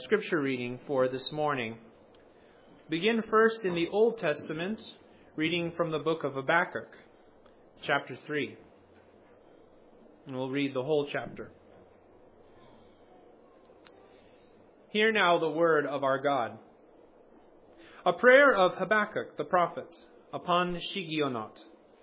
scripture reading for this morning. Begin first in the Old Testament, reading from the book of Habakkuk, chapter 3. And we'll read the whole chapter. Hear now the word of our God. A prayer of Habakkuk the prophet upon Shigionot.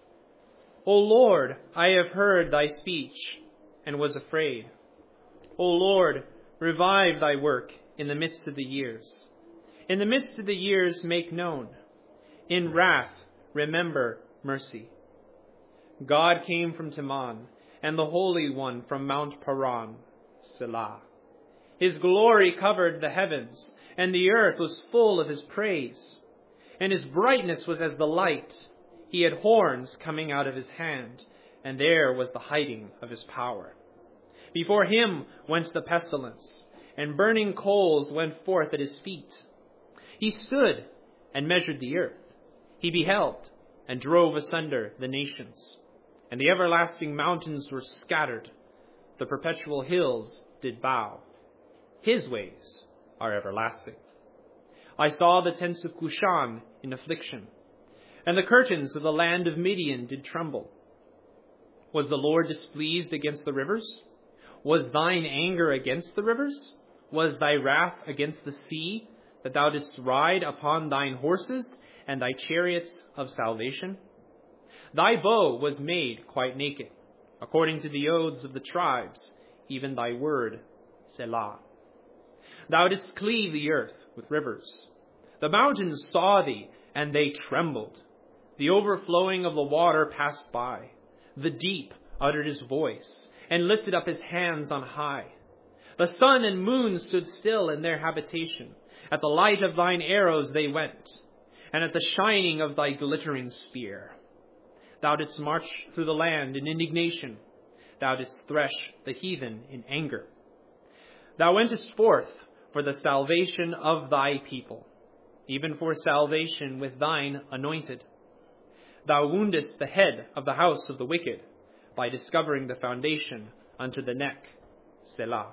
O Lord, I have heard thy speech and was afraid. O Lord, revive thy work in the midst of the years. In the midst of the years make known. In wrath remember mercy. God came from Teman, and the Holy One from Mount Paran, Selah. His glory covered the heavens, and the earth was full of his praise. And his brightness was as the light. He had horns coming out of his hand, and there was the hiding of his power. Before him went the pestilence, and burning coals went forth at his feet. He stood and measured the earth. He beheld and drove asunder the nations. And the everlasting mountains were scattered. The perpetual hills did bow. His ways are everlasting. I saw the tents of Cushan in affliction, and the curtains of the land of Midian did tremble. Was the Lord displeased against the rivers? Was thine anger against the rivers? Was thy wrath against the sea, that thou didst ride upon thine horses and thy chariots of salvation? Thy bow was made quite naked, according to the oaths of the tribes, even thy word, Selah. Thou didst cleave the earth with rivers. The mountains saw thee, and they trembled. The overflowing of the water passed by. The deep uttered his voice, and lifted up his hands on high. The sun and moon stood still in their habitation. At the light of thine arrows they went, and at the shining of thy glittering spear. Thou didst march through the land in indignation. Thou didst thresh the heathen in anger. Thou wentest forth for the salvation of thy people, even for salvation with thine anointed. Thou woundest the head of the house of the wicked by discovering the foundation unto the neck, Selah.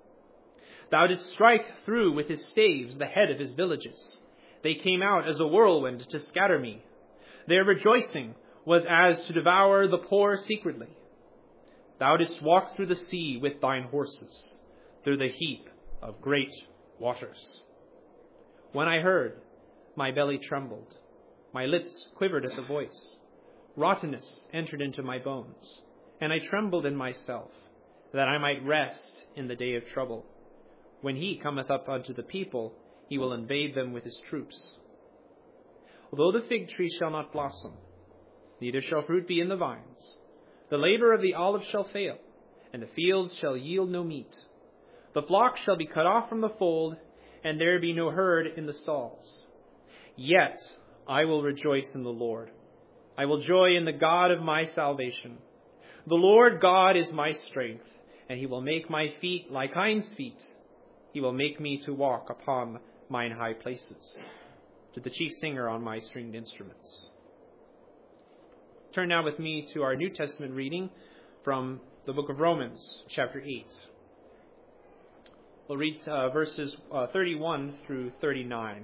Thou didst strike through with his staves the head of his villages. They came out as a whirlwind to scatter me. Their rejoicing was as to devour the poor secretly. Thou didst walk through the sea with thine horses, through the heap of great waters. When I heard, my belly trembled. My lips quivered at the voice. Rottenness entered into my bones, and I trembled in myself, that I might rest in the day of trouble. When he cometh up unto the people, he will invade them with his troops. Although the fig tree shall not blossom, neither shall fruit be in the vines, the labor of the olive shall fail, and the fields shall yield no meat. The flock shall be cut off from the fold, and there be no herd in the stalls. Yet I will rejoice in the Lord. I will joy in the God of my salvation. The Lord God is my strength, and he will make my feet like hinds' feet. He will make me to walk upon mine high places. To the chief singer on my stringed instruments. Turn now with me to our New Testament reading from the book of Romans, chapter 8. We'll read verses 31 through 39.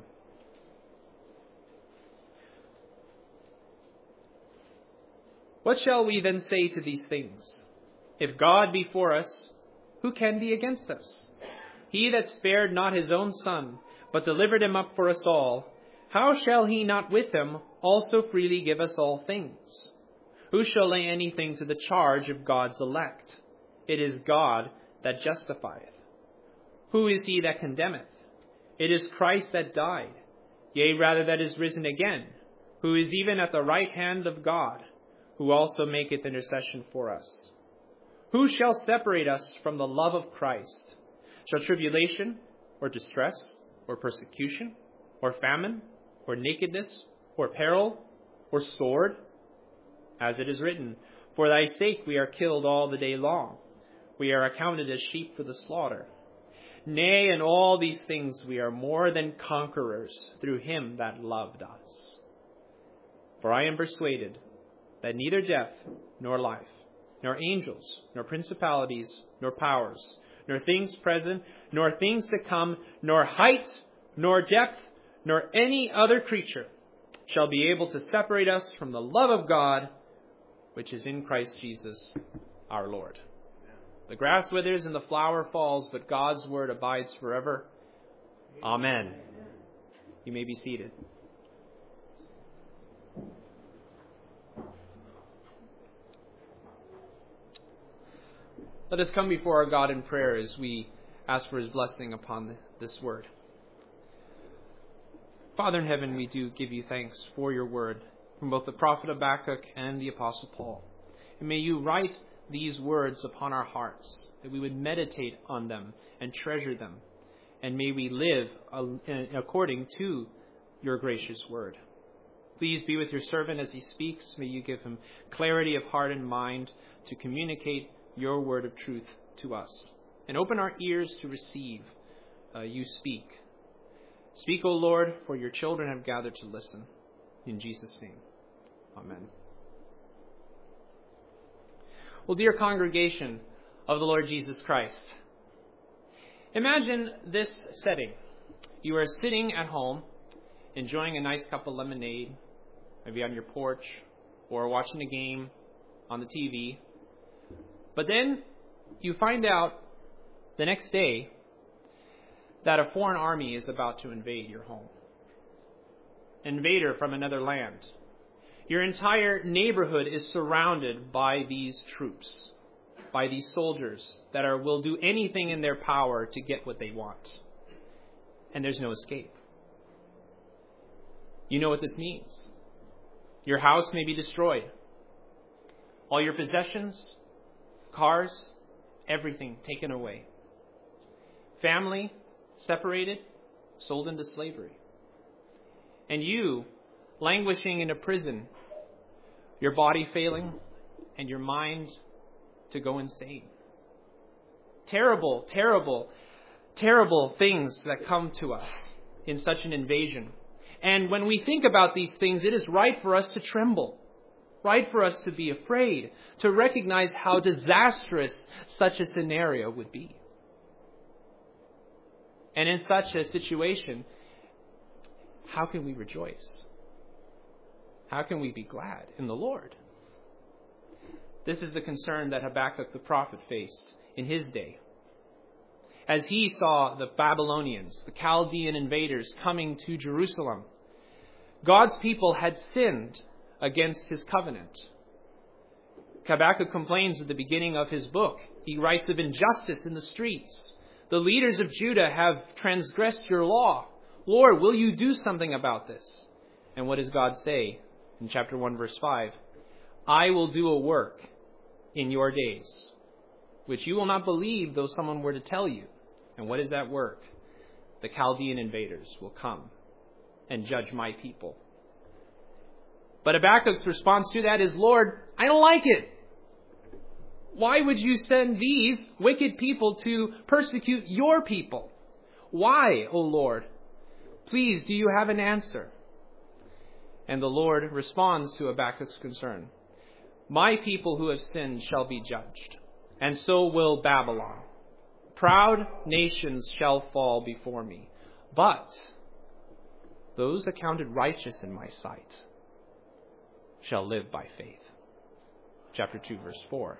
What shall we then say to these things? If God be for us, who can be against us? He that spared not his own Son, but delivered him up for us all, how shall he not with him also freely give us all things? Who shall lay anything to the charge of God's elect? It is God that justifieth. Who is he that condemneth? It is Christ that died, yea, rather that is risen again, who is even at the right hand of God, who also maketh intercession for us. Who shall separate us from the love of Christ? Shall tribulation, or distress, or persecution, or famine, or nakedness, or peril, or sword? As it is written, for thy sake we are killed all the day long. We are accounted as sheep for the slaughter. Nay, in all these things we are more than conquerors through him that loved us. For I am persuaded that neither death, nor life, nor angels, nor principalities, nor powers, nor things present, nor things to come, nor height, nor depth, nor any other creature shall be able to separate us from the love of God, which is in Christ Jesus our Lord. The grass withers and the flower falls, but God's word abides forever. Amen. You may be seated. Let us come before our God in prayer as we ask for His blessing upon this word. Father in heaven, we do give you thanks for your word from both the prophet Habakkuk and the apostle Paul. And may you write these words upon our hearts, that we would meditate on them and treasure them. And may we live according to your gracious word. Please be with your servant as he speaks. May you give him clarity of heart and mind to communicate your word of truth to us. And open our ears to receive you speak. Speak, O Lord, for your children have gathered to listen. In Jesus' name, amen. Well, dear congregation of the Lord Jesus Christ, imagine this setting. You are sitting at home, enjoying a nice cup of lemonade, maybe on your porch, or watching a game on the TV. But then you find out the next day that a foreign army is about to invade your home. An invader from another land. Your entire neighborhood is surrounded by these troops, by these soldiers that will do anything in their power to get what they want. And there's no escape. You know what this means. Your house may be destroyed. All your possessions, cars, everything taken away. Family separated, sold into slavery. And you, languishing in a prison, your body failing, and your mind to go insane. Terrible, terrible, terrible things that come to us in such an invasion. And when we think about these things, it is right for us to tremble, right for us to be afraid, to recognize how disastrous such a scenario would be. And in such a situation, how can we rejoice? How can we be glad in the Lord? This is the concern that Habakkuk the prophet faced in his day. As he saw the Babylonians, the Chaldean invaders coming to Jerusalem, God's people had sinned against his covenant. Habakkuk complains at the beginning of his book. He writes of injustice in the streets. The leaders of Judah have transgressed your law. Lord, will you do something about this? And what does God say in chapter 1, verse 5? I will do a work in your days, which you will not believe though someone were to tell you. And what is that work? The Chaldean invaders will come and judge my people. But Habakkuk's response to that is, Lord, I don't like it. Why would you send these wicked people to persecute your people? Why, O Lord? Please, do you have an answer? And the Lord responds to Habakkuk's concern. My people who have sinned shall be judged, and so will Babylon. Proud nations shall fall before me, but those accounted righteous in my sight shall live by faith. Chapter 2, verse 4.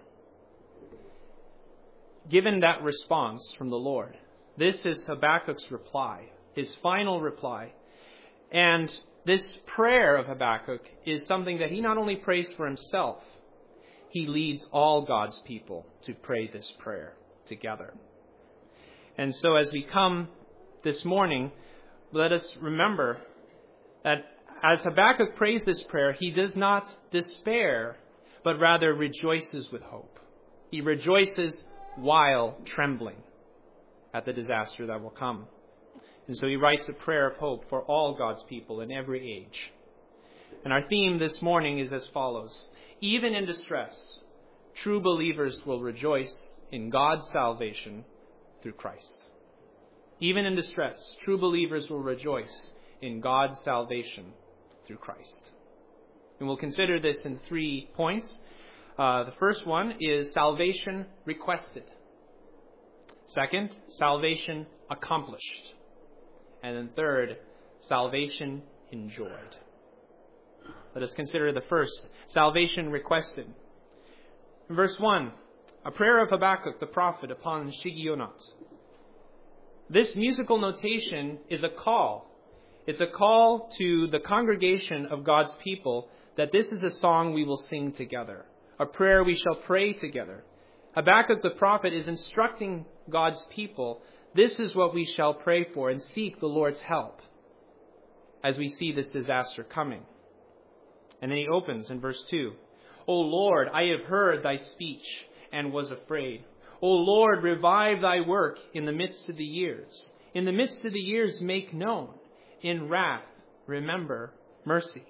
Given that response from the Lord, this is Habakkuk's reply, his final reply. And this prayer of Habakkuk is something that he not only prays for himself, he leads all God's people to pray this prayer together. And so as we come this morning, let us remember that as Habakkuk prays this prayer, he does not despair, but rather rejoices with hope. He rejoices while trembling at the disaster that will come. And so he writes a prayer of hope for all God's people in every age. And our theme this morning is as follows. Even in distress, true believers will rejoice in God's salvation through Christ. Even in distress, true believers will rejoice in God's salvation through Christ. And we'll consider this in 3 points. The first one is salvation requested. Second, salvation accomplished. And then third, salvation enjoyed. Let us consider the first, salvation requested. In verse 1, a prayer of Habakkuk the prophet upon Shigionot. This musical notation is a call. It's a call to the congregation of God's people that this is a song we will sing together, a prayer we shall pray together. Habakkuk the prophet is instructing God's people, this is what we shall pray for and seek the Lord's help as we see this disaster coming. And then he opens in verse 2, O Lord, I have heard thy speech and was afraid. O Lord, revive thy work in the midst of the years. In the midst of the years make known. In wrath remember mercy.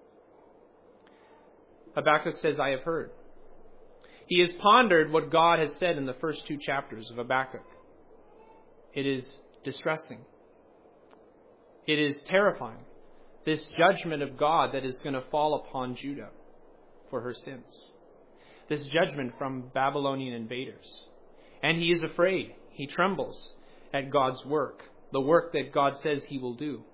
Habakkuk says, I have heard. He has pondered what God has said in the first 2 chapters of Habakkuk. It is distressing. It is terrifying. This judgment of God that is going to fall upon Judah for her sins. This judgment from Babylonian invaders. And he is afraid. He trembles at God's work, the work that God says he will do.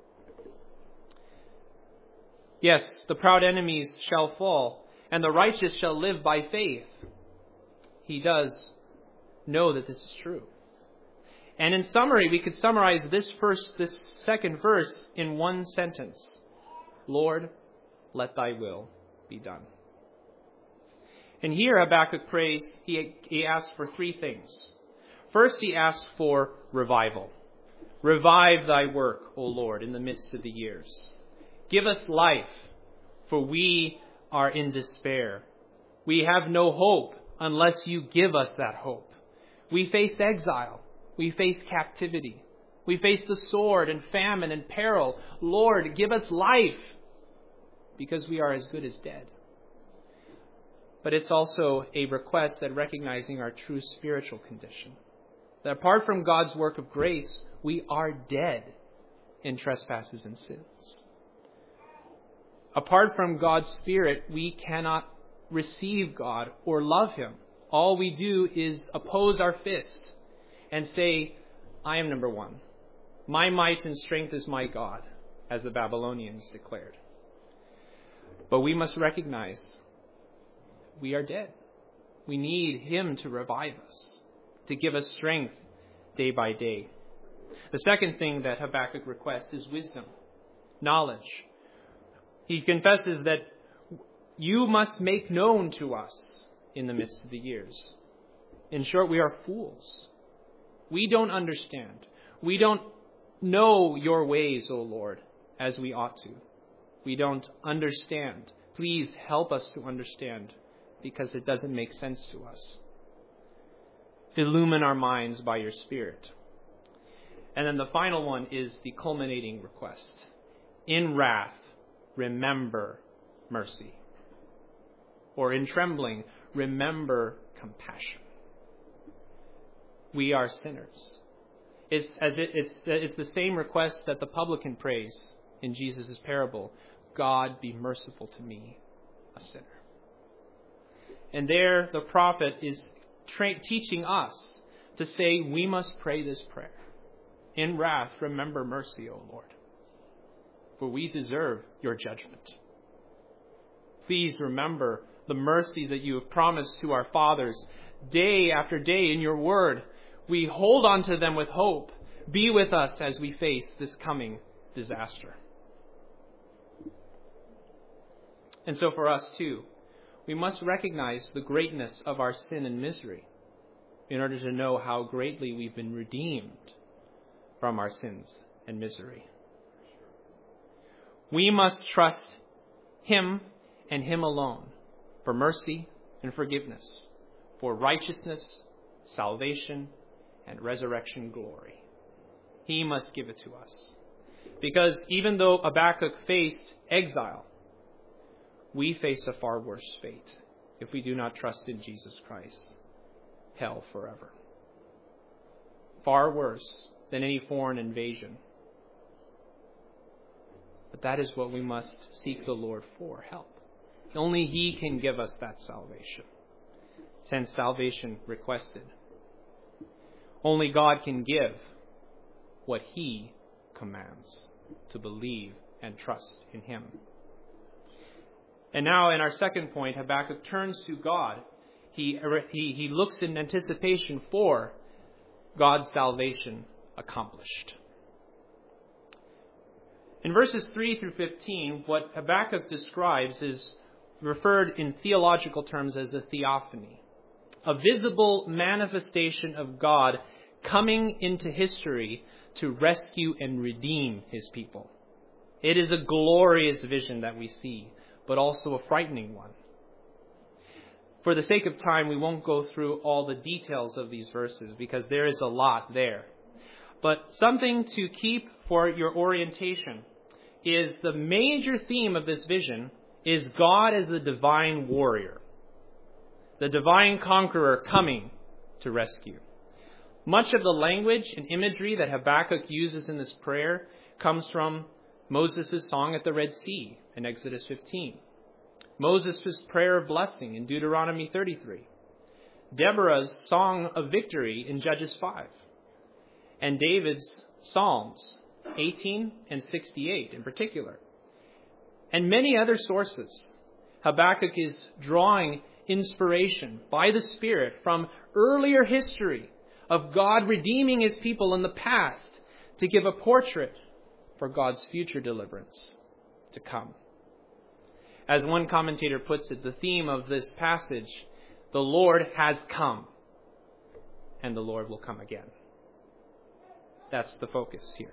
Yes, the proud enemies shall fall, and the righteous shall live by faith. He does know that this is true. And in summary, we could summarize this second verse in one sentence. Lord, let thy will be done. And here Habakkuk prays, he asks for 3 things. First, he asks for revival. Revive thy work, O Lord, in the midst of the years. Give us life, for we are in despair. We have no hope unless you give us that hope. We face exile. We face captivity. We face the sword and famine and peril. Lord, give us life, because we are as good as dead. But it's also a request that recognizing our true spiritual condition. That apart from God's work of grace, we are dead in trespasses and sins. Apart from God's Spirit, we cannot receive God or love Him. All we do is oppose our fist and say, I am number one. My might and strength is my God, as the Babylonians declared. But we must recognize we are dead. We need Him to revive us, to give us strength day by day. The second thing that Habakkuk requests is wisdom, knowledge. He confesses that you must make known to us in the midst of the years. In short, we are fools. We don't understand. We don't know your ways, O Lord, as we ought to. We don't understand. Please help us to understand, because it doesn't make sense to us. Illumine our minds by your Spirit. And then the final one is the culminating request. In wrath, remember mercy. Or in trembling, remember compassion. We are sinners. It's the same request that the publican prays in Jesus' parable. God, be merciful to me, a sinner. And there the prophet is teaching us to say we must pray this prayer. In wrath, remember mercy, O Lord, for we deserve your judgment. Please remember the mercies that you have promised to our fathers day after day in your word. We hold on to them with hope. Be with us as we face this coming disaster. And so for us too, we must recognize the greatness of our sin and misery in order to know how greatly we've been redeemed from our sins and misery. We must trust Him and Him alone for mercy and forgiveness, for righteousness, salvation, and resurrection glory. He must give it to us. Because even though Habakkuk faced exile, we face a far worse fate if we do not trust in Jesus Christ. Hell forever. Far worse than any foreign invasion. But that is what we must seek the Lord for, help. Only He can give us that salvation. Since salvation requested. Only God can give what He commands, to believe and trust in Him. And now in our second point, Habakkuk turns to God. He looks in anticipation for God's salvation accomplished. In verses 3 through 15, what Habakkuk describes is referred in theological terms as a theophany, a visible manifestation of God coming into history to rescue and redeem His people. It is a glorious vision that we see, but also a frightening one. For the sake of time, we won't go through all the details of these verses because there is a lot there. But something to keep for your orientation is the major theme of this vision is God as the divine warrior, the divine conqueror coming to rescue. Much of the language and imagery that Habakkuk uses in this prayer comes from Moses' song at the Red Sea in Exodus 15. Moses' prayer of blessing in Deuteronomy 33. Deborah's song of victory in Judges 5. And David's Psalms 18 and 68 in particular. And many other sources. Habakkuk is drawing inspiration by the Spirit from earlier history of God redeeming His people in the past to give a portrait for God's future deliverance to come. As one commentator puts it, the theme of this passage, the Lord has come, and the Lord will come again. That's the focus here.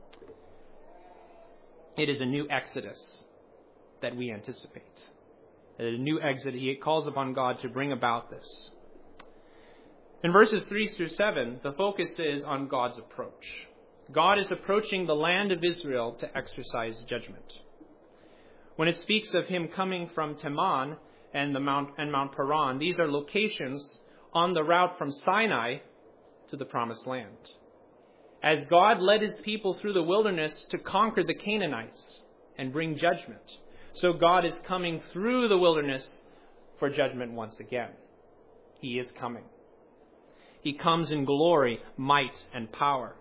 It is a new exodus that we anticipate. A new exodus. He calls upon God to bring about this. In verses 3 through 7, the focus is on God's approach. God is approaching the land of Israel to exercise judgment. When it speaks of Him coming from Teman and Mount Paran, these are locations on the route from Sinai to the Promised Land. As God led His people through the wilderness to conquer the Canaanites and bring judgment, so God is coming through the wilderness for judgment once again. He is coming. He comes in glory, might, and power.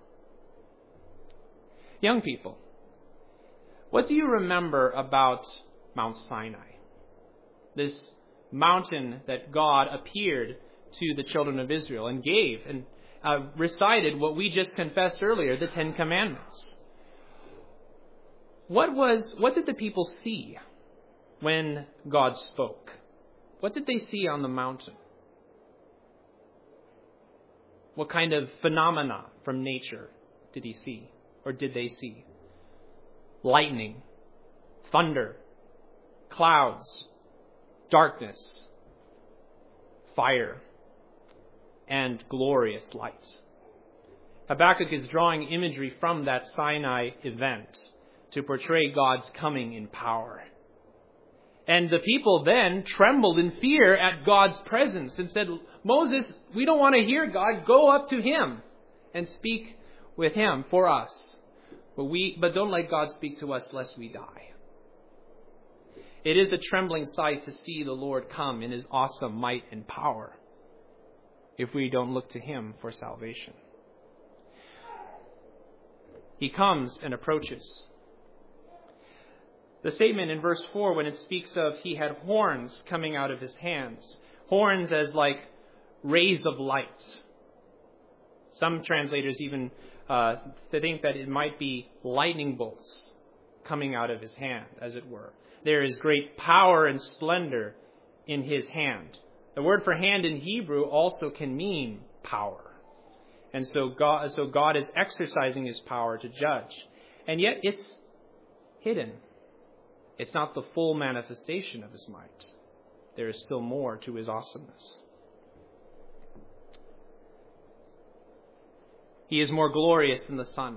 Young people, what do you remember about Mount Sinai? This mountain that God appeared to the children of Israel and gave and recited what we just confessed earlier, the Ten Commandments. What did the people see when God spoke? What did they see on the mountain? What kind of phenomena from nature did he see, or did they see? Lightning, thunder, clouds, darkness, fire, and glorious light. Habakkuk is drawing imagery from that Sinai event to portray God's coming in power. And the people then trembled in fear at God's presence and said, Moses, we don't want to hear God. Go up to Him and speak with Him for us. But don't let God speak to us lest we die. It is a trembling sight to see the Lord come in His awesome might and power if we don't look to Him for salvation. He comes and approaches. The statement in verse 4, when it speaks of He had horns coming out of His hands, horns as like rays of light. Some translators even think that it might be lightning bolts coming out of His hand, as it were. There is great power and splendor in His hand. The word for hand in Hebrew also can mean power. And so God is exercising His power to judge. And yet it's hidden. It's not the full manifestation of His might. There is still more to His awesomeness. He is more glorious than the sun.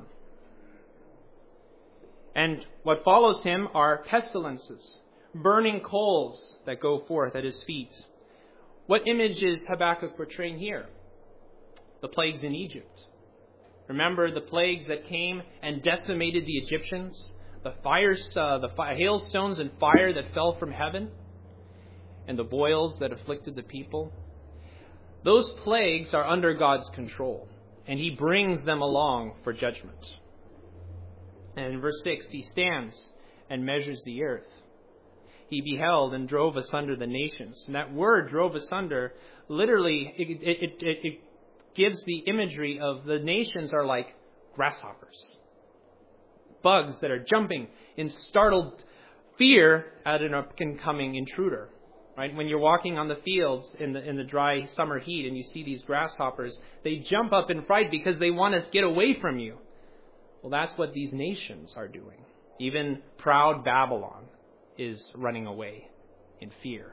And what follows Him are pestilences, burning coals that go forth at His feet. What image is Habakkuk portraying here? The plagues in Egypt. Remember the plagues that came and decimated the Egyptians? The hailstones and fire that fell from heaven? And the boils that afflicted the people? Those plagues are under God's control. and he brings them along for judgment. And in verse 6, he stands and measures the earth. He beheld and drove asunder the nations. And that word, drove asunder, literally, it gives the imagery of the nations are like grasshoppers. Bugs that are jumping in startled fear at an incoming intruder. Right? When you're walking on the fields in the dry summer heat and you see these grasshoppers, they jump up in fright because they want to get away from you. Well, that's what these nations are doing. Even proud Babylon is running away in fear.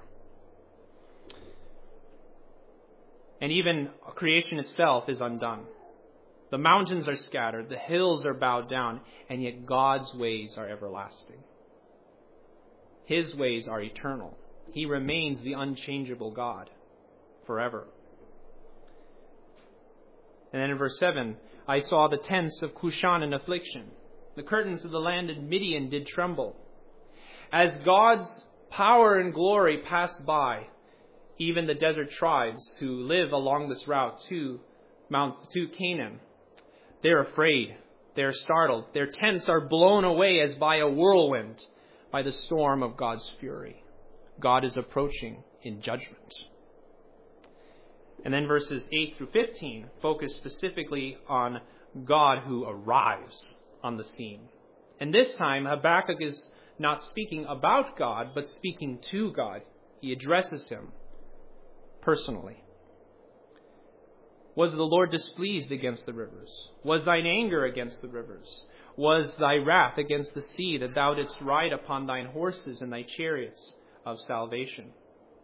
And even creation itself is undone. The mountains are scattered, the hills are bowed down, and yet God's ways are everlasting. His ways are eternal. He remains the unchangeable God forever. And then in verse 7, I saw the tents of Cushan in affliction. The curtains of the land of Midian did tremble. As God's power and glory passed by, even the desert tribes who live along this route to Canaan, they're afraid. They're startled. Their tents are blown away as by a whirlwind, by the storm of God's fury. God is approaching in judgment. And then verses 8 through 15 focus specifically on God who arrives on the scene. And this time, Habakkuk is not speaking about God, but speaking to God. He addresses him personally. Was the Lord displeased against the rivers? Was thine anger against the rivers? Was thy wrath against the sea, that thou didst ride upon thine horses and thy chariots of salvation?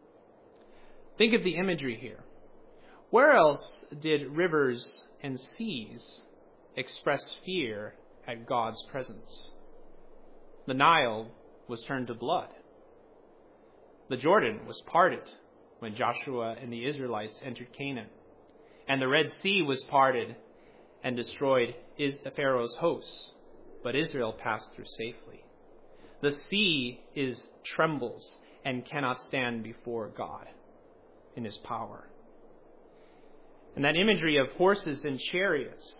Think of the imagery here. Where else did rivers and seas express fear at God's presence? The Nile was turned to blood. The Jordan was parted when Joshua and the Israelites entered Canaan. And the Red Sea was parted and destroyed Pharaoh's hosts, but Israel passed through safely. The sea trembles and cannot stand before God in his power. And that imagery of horses and chariots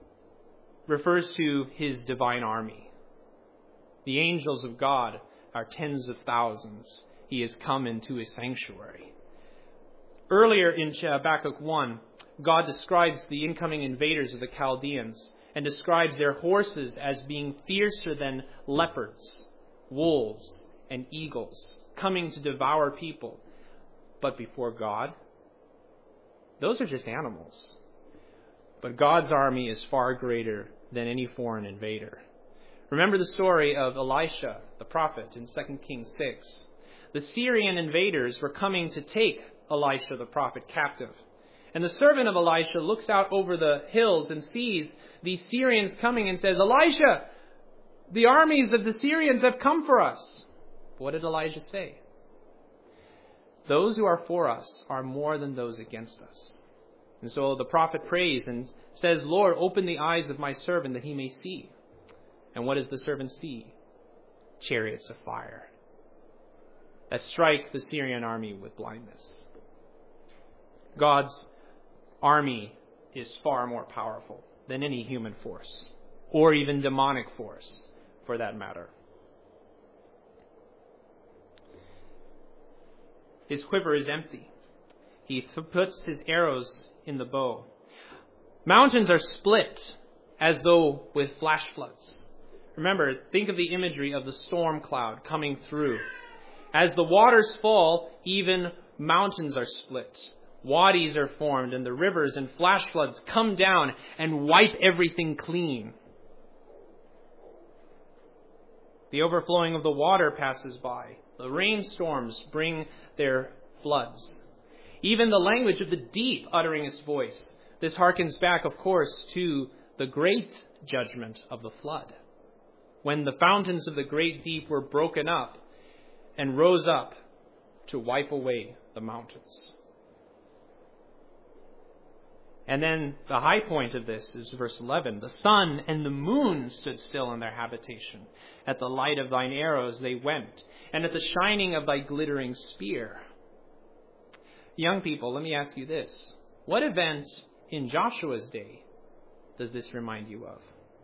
refers to his divine army. The angels of God are tens of thousands. He has come into his sanctuary. Earlier in Habakkuk 1, God describes the incoming invaders of the Chaldeans and describes their horses as being fiercer than leopards, wolves, and eagles, coming to devour people. But before God, those are just animals. But God's army is far greater than any foreign invader. Remember the story of Elisha, the prophet, in 2 Kings 6. The Syrian invaders were coming to take Elisha, the prophet, captive. And the servant of Elisha looks out over the hills and sees these Syrians coming and says, Elisha, the armies of the Syrians have come for us. What did Elijah say? Those who are for us are more than those against us. And so the prophet prays and says, Lord, open the eyes of my servant that he may see. And what does the servant see? Chariots of fire that strike the Syrian army with blindness. God's army is far more powerful than any human force, or even demonic force, for that matter. His quiver is empty. He puts his arrows in the bow. Mountains are split as though with flash floods. Remember, think of the imagery of the storm cloud coming through. As the waters fall, even mountains are split. Wadis are formed, and the rivers and flash floods come down and wipe everything clean. The overflowing of the water passes by. The rainstorms bring their floods. Even the language of the deep uttering its voice. This harkens back, of course, to the great judgment of the flood, when the fountains of the great deep were broken up and rose up to wipe away the mountains. And then the high point of this is verse 11. The sun and the moon stood still in their habitation. At the light of thine arrows they went, and at the shining of thy glittering spear. Young people, let me ask you this. What event in Joshua's day does this remind you of?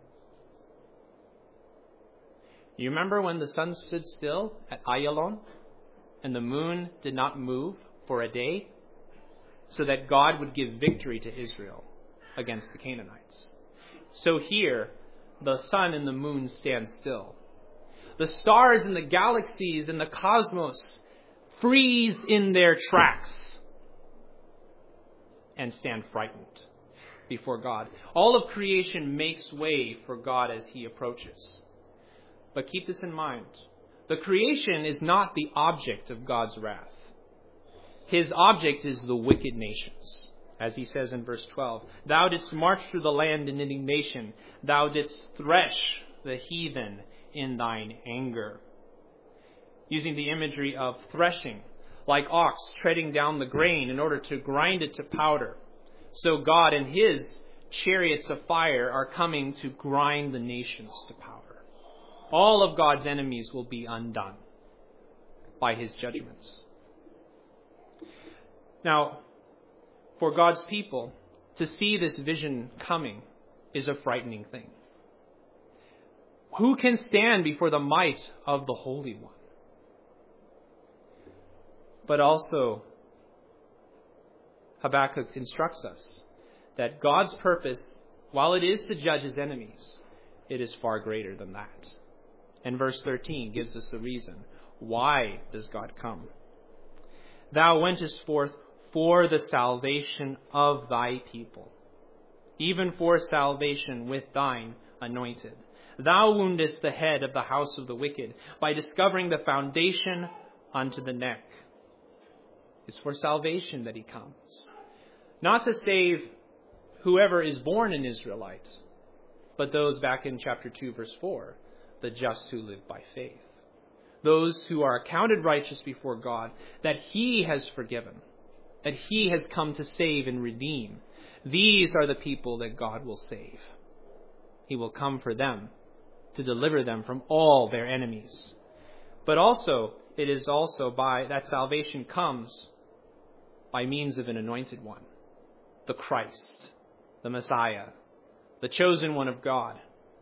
You remember when the sun stood still at Ayalon and the moon did not move for a day so that God would give victory to Israel against the Canaanites? So here, the sun and the moon stand still. The stars and the galaxies and the cosmos freeze in their tracks and stand frightened before God. All of creation makes way for God as he approaches. But keep this in mind. The creation is not the object of God's wrath. His object is the wicked nations. As he says in verse 12, Thou didst march through the land in indignation. Thou didst thresh the heathen in thine anger. Using the imagery of threshing, like ox treading down the grain in order to grind it to powder. So God and his chariots of fire are coming to grind the nations to powder. All of God's enemies will be undone by his judgments. Now, for God's people, to see this vision coming is a frightening thing. Who can stand before the might of the Holy One? But also, Habakkuk instructs us that God's purpose, while it is to judge his enemies, it is far greater than that. And verse 13 gives us the reason. Why does God come? Thou wentest forth for the salvation of thy people, even for salvation with thine anointed. Thou woundest the head of the house of the wicked by discovering the foundation unto the neck. It's for salvation that he comes. Not to save whoever is born an Israelite, but those back in chapter 2, verse 4, the just who live by faith. Those who are accounted righteous before God, that he has forgiven, that he has come to save and redeem. These are the people that God will save. He will come for them, to deliver them from all their enemies. But also, it is also by that salvation comes by means of an anointed one, the Christ, the Messiah, the chosen one of God.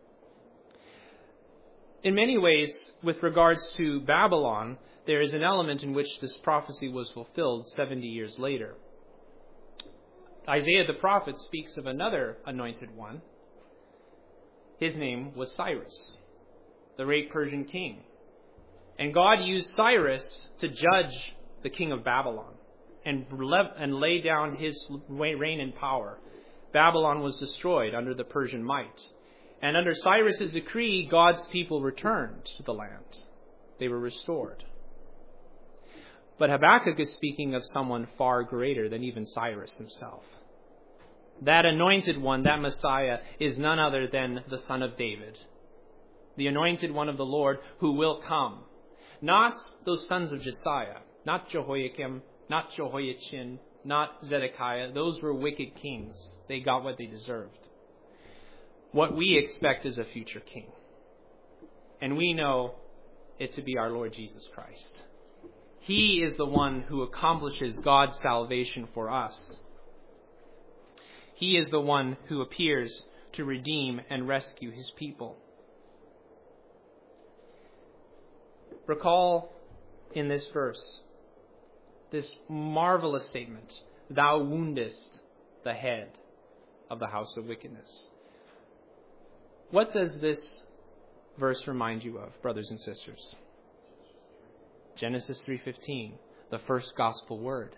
In many ways, with regards to Babylon, there is an element in which this prophecy was fulfilled 70 years later. Isaiah the prophet speaks of another anointed one. His name was Cyrus, the great Persian king. And God used Cyrus to judge the king of Babylon and lay down his reign and power. Babylon was destroyed under the Persian might. And under Cyrus's decree, God's people returned to the land. They were restored. But Habakkuk is speaking of someone far greater than even Cyrus himself. That anointed one, that Messiah, is none other than the Son of David, the anointed one of the Lord who will come. Not those sons of Josiah, not Jehoiakim, not Jehoiachin, not Zedekiah. Those were wicked kings. They got what they deserved. What we expect is a future king. And we know it to be our Lord Jesus Christ. He is the one who accomplishes God's salvation for us. He is the one who appears to redeem and rescue his people. Recall in this verse this marvelous statement, Thou woundest the head of the house of wickedness. What does this verse remind you of, brothers and sisters? Genesis 3:15, the first gospel word.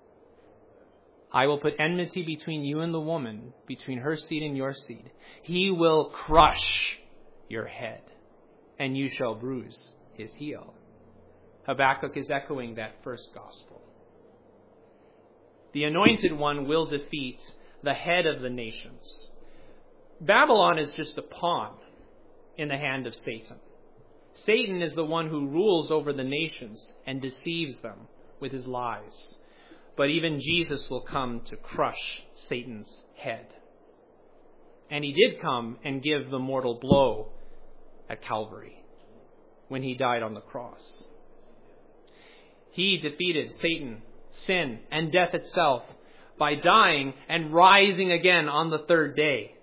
I will put enmity between you and the woman, between her seed and your seed. He will crush your head, and you shall bruise his heel. Habakkuk is echoing that first gospel. The anointed one will defeat the head of the nations. Babylon is just a pawn in the hand of Satan. Satan is the one who rules over the nations and deceives them with his lies. But even Jesus will come to crush Satan's head. And he did come and give the mortal blow at Calvary when he died on the cross. He defeated Satan, sin, and death itself by dying and rising again on the third day.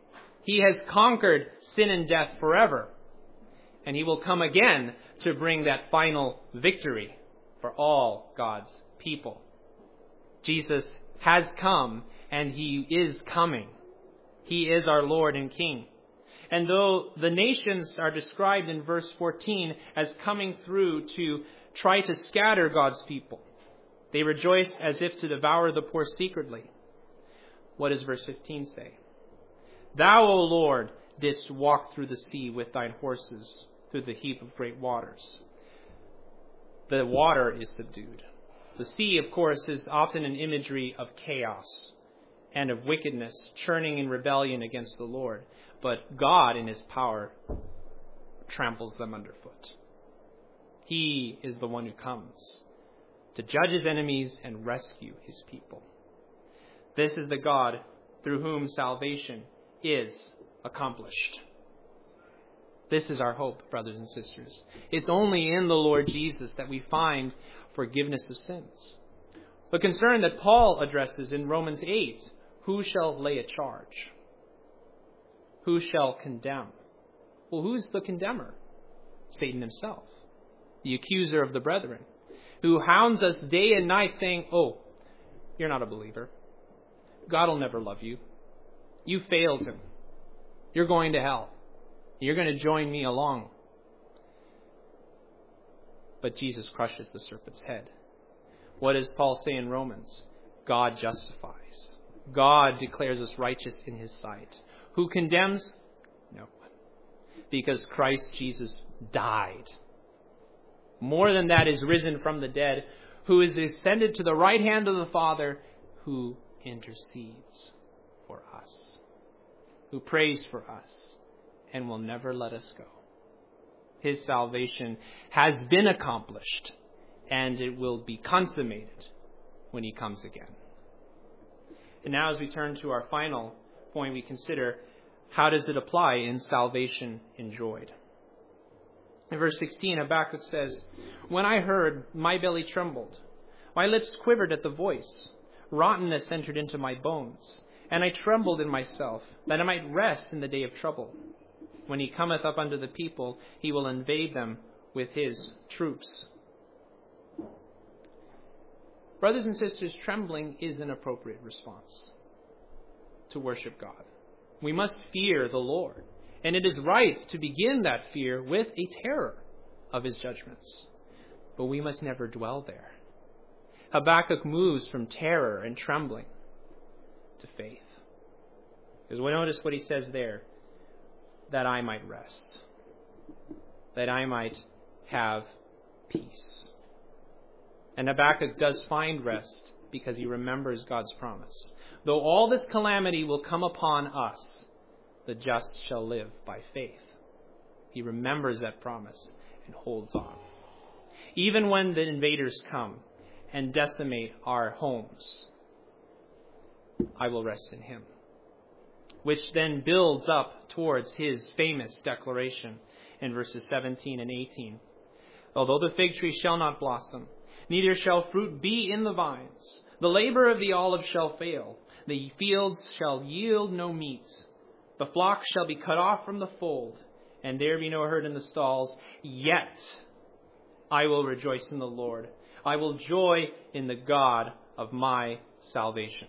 He has conquered sin and death forever. And he will come again to bring that final victory for all God's people. Jesus has come and he is coming. He is our Lord and King. And though the nations are described in verse 14 as coming through to try to scatter God's people, they rejoice as if to devour the poor secretly. What does verse 15 say? Thou, O Lord, didst walk through the sea with thine horses, through the heap of great waters. The water is subdued. The sea, of course, is often an imagery of chaos and of wickedness, churning in rebellion against the Lord. But God, in his power, tramples them underfoot. He is the one who comes to judge his enemies and rescue his people. This is the God through whom salvation is accomplished. This is our hope, brothers and sisters. It's only in the Lord Jesus that we find forgiveness of sins. The concern that Paul addresses in Romans 8, who shall lay a charge? Who shall condemn? Well, who's the condemner? Satan himself, the accuser of the brethren, who hounds us day and night saying, oh, you're not a believer. God will never love you. You failed him. You're going to hell. You're going to join me along. But Jesus crushes the serpent's head. What does Paul say in Romans? God justifies. God declares us righteous in his sight. Who condemns? No one. Because Christ Jesus died. More than that, is risen from the dead, who is ascended to the right hand of the Father, who intercedes for us, who prays for us, and will never let us go. His salvation has been accomplished, and it will be consummated when he comes again. And now as we turn to our final point, we consider, how does it apply in salvation enjoyed? In verse 16, Habakkuk says, when I heard, my belly trembled. My lips quivered at the voice. Rottenness entered into my bones. And I trembled in myself, that I might rest in the day of trouble. When he cometh up unto the people, he will invade them with his troops. Brothers and sisters, trembling is an appropriate response to worship God. We must fear the Lord. And it is right to begin that fear with a terror of his judgments. But we must never dwell there. Habakkuk moves from terror and trembling to faith. Because we notice what he says there, that I might rest, that I might have peace. And Habakkuk does find rest because he remembers God's promise. Though all this calamity will come upon us, the just shall live by faith. He remembers that promise and holds on. Even when the invaders come and decimate our homes, I will rest in him. Which then builds up towards his famous declaration in verses 17 and 18. Although the fig tree shall not blossom, neither shall fruit be in the vines, the labor of the olive shall fail, the fields shall yield no meat, the flock shall be cut off from the fold, and there be no herd in the stalls, yet I will rejoice in the Lord. I will joy in the God of my salvation.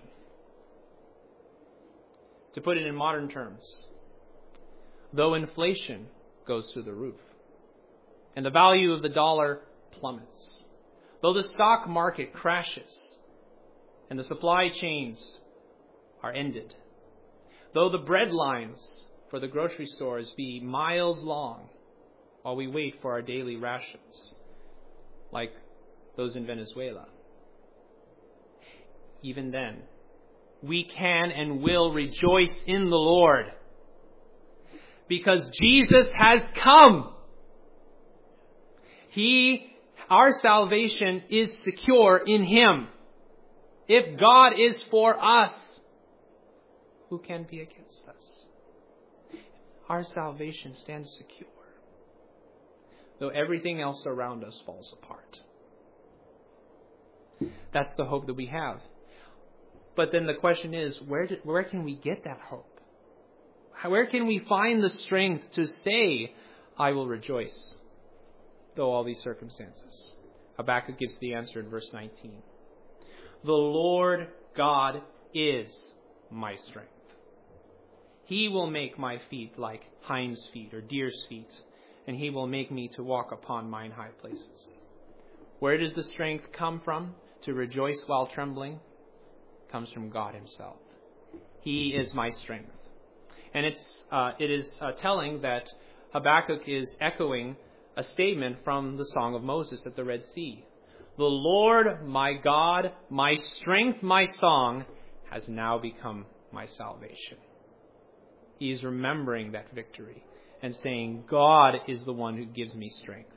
To put it in modern terms, though inflation goes through the roof and the value of the dollar plummets, though the stock market crashes and the supply chains are ended, though the bread lines for the grocery stores be miles long while we wait for our daily rations, like those in Venezuela, even then, we can and will rejoice in the Lord because Jesus has come. Our salvation is secure in him. If God is for us, who can be against us? Our salvation stands secure, though everything else around us falls apart. That's the hope that we have. But then the question is, where can we get that hope? Where can we find the strength to say, I will rejoice, though all these circumstances? Habakkuk gives the answer in verse 19. The Lord God is my strength. He will make my feet like hinds' feet or deer's feet, and he will make me to walk upon mine high places. Where does the strength come from to rejoice while trembling? It comes from God himself. He is my strength. And it is telling that Habakkuk is echoing a statement from the Song of Moses at the Red Sea. The Lord, my God, my strength, my song, has now become my salvation. He is remembering that victory and saying, God is the one who gives me strength.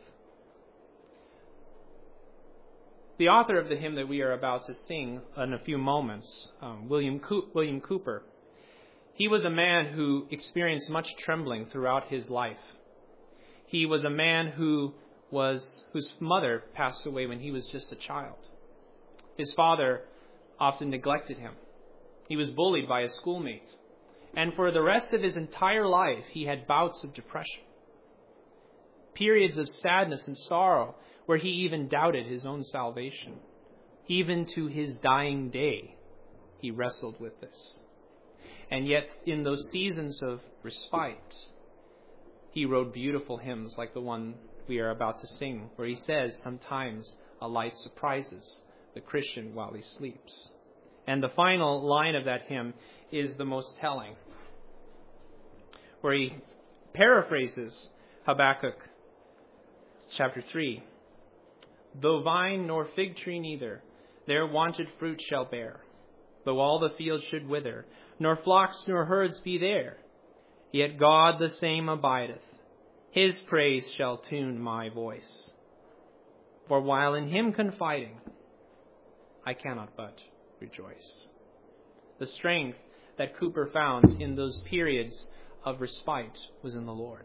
The author of the hymn that we are about to sing in a few moments, William Cooper, he was a man who experienced much trembling throughout his life. He was a man whose mother passed away when he was just a child. His father often neglected him. He was bullied by a schoolmate. And for the rest of his entire life, he had bouts of depression. Periods of sadness and sorrow where he even doubted his own salvation. Even to his dying day, he wrestled with this. And yet, in those seasons of respite, he wrote beautiful hymns like the one we are about to sing, where he says, sometimes a light surprises the Christian while he sleeps. And the final line of that hymn is the most telling, where he paraphrases Habakkuk chapter 3. Though vine nor fig tree neither their wonted fruit shall bear, though all the field should wither, nor flocks nor herds be there, yet God the same abideth, his praise shall tune my voice. For while in him confiding, I cannot but rejoice. The strength that Cooper found in those periods of respite was in the Lord.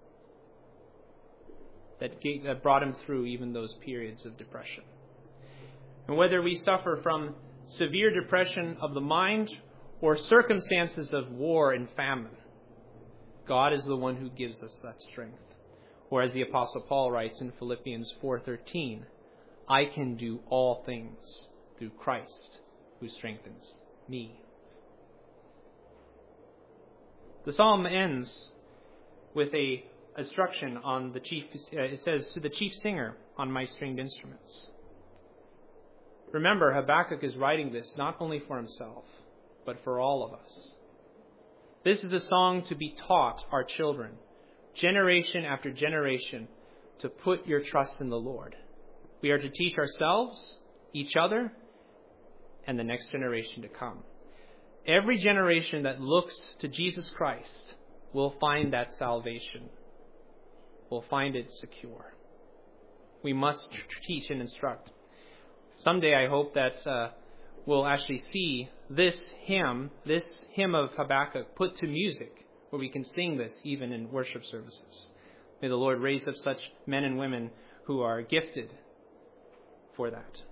That brought him through even those periods of depression. And whether we suffer from severe depression of the mind or circumstances of war and famine, God is the one who gives us that strength. Or as the Apostle Paul writes in Philippians 4:13, I can do all things through Christ who strengthens me. The psalm ends with a instruction on the chief. It says, to the chief singer on my stringed instruments. Remember, Habakkuk is writing this not only for himself, but for all of us. This is a song to be taught our children, generation after generation, to put your trust in the Lord. We are to teach ourselves, each other, and the next generation to come. Every generation that looks to Jesus Christ will find that salvation, will find it secure. We must teach and instruct. Someday I hope that we'll actually see this hymn of Habakkuk put to music, where we can sing this even in worship services. May the Lord raise up such men and women who are gifted for that.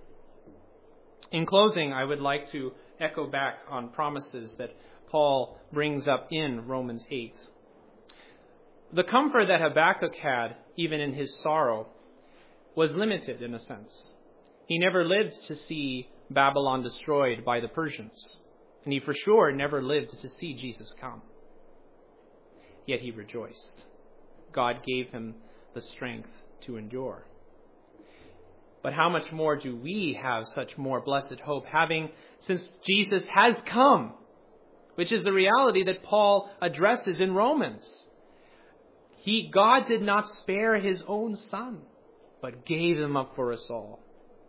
In closing, I would like to echo back on promises that Paul brings up in Romans 8. The comfort that Habakkuk had, even in his sorrow, was limited in a sense. He never lived to see Babylon destroyed by the Persians, and he for sure never lived to see Jesus come. Yet he rejoiced. God gave him the strength to endure. But how much more do we have such more blessed hope, since Jesus has come, which is the reality that Paul addresses in Romans. God did not spare his own Son, but gave him up for us all.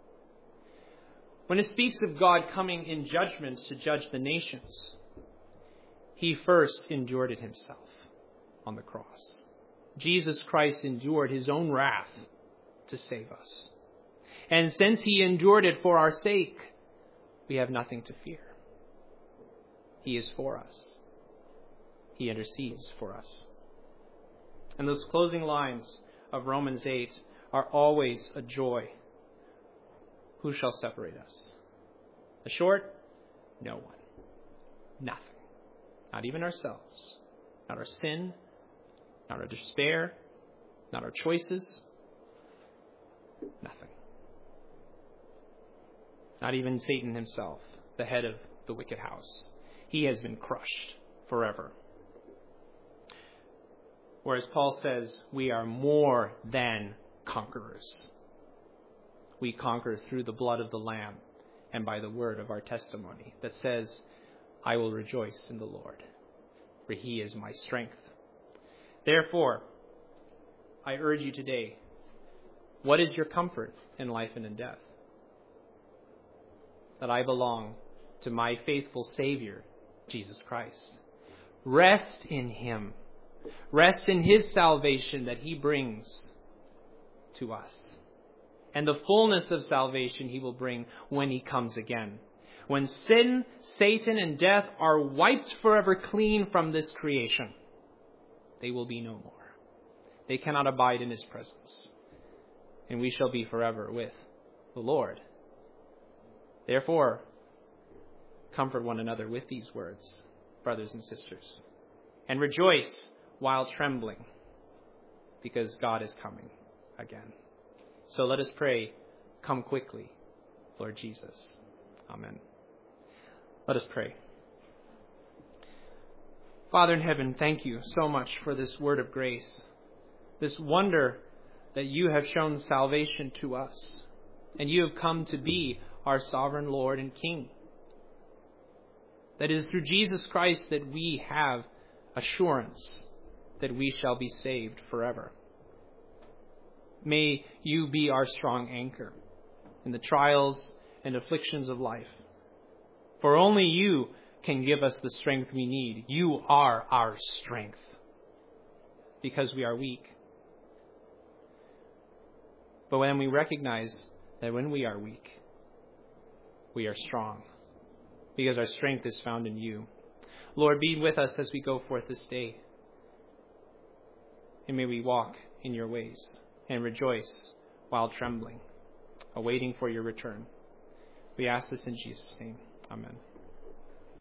When it speaks of God coming in judgment to judge the nations, he first endured it himself on the cross. Jesus Christ endured his own wrath to save us. And since he endured it for our sake, we have nothing to fear. He is for us. He intercedes for us. And those closing lines of Romans 8 are always a joy. Who shall separate us? The short, no one. Nothing. Not even ourselves. Not our sin, not our despair, not our choices. Nothing. Not even Satan himself, the head of the wicked house. He has been crushed forever. Whereas Paul says, we are more than conquerors. We conquer through the blood of the Lamb and by the word of our testimony that says, I will rejoice in the Lord, for he is my strength. Therefore, I urge you today, what is your comfort in life and in death? That I belong to my faithful Savior, Jesus Christ. Rest in him. Rest in his salvation that he brings to us. And the fullness of salvation he will bring when he comes again. When sin, Satan, and death are wiped forever clean from this creation, they will be no more. They cannot abide in his presence. And we shall be forever with the Lord. Therefore, comfort one another with these words, brothers and sisters, and rejoice while trembling, because God is coming again. So let us pray, come quickly, Lord Jesus. Amen. Let us pray. Father in heaven, thank you so much for this word of grace, this wonder that you have shown salvation to us, and you have come to be our sovereign Lord and King. That it is through Jesus Christ that we have assurance that we shall be saved forever. May you be our strong anchor in the trials and afflictions of life. For only you can give us the strength we need. You are our strength, because we are weak. But when we recognize that when we are weak, we are strong, because our strength is found in you. Lord, be with us as we go forth this day. And may we walk in your ways and rejoice while trembling, awaiting for your return. We ask this in Jesus' name. Amen.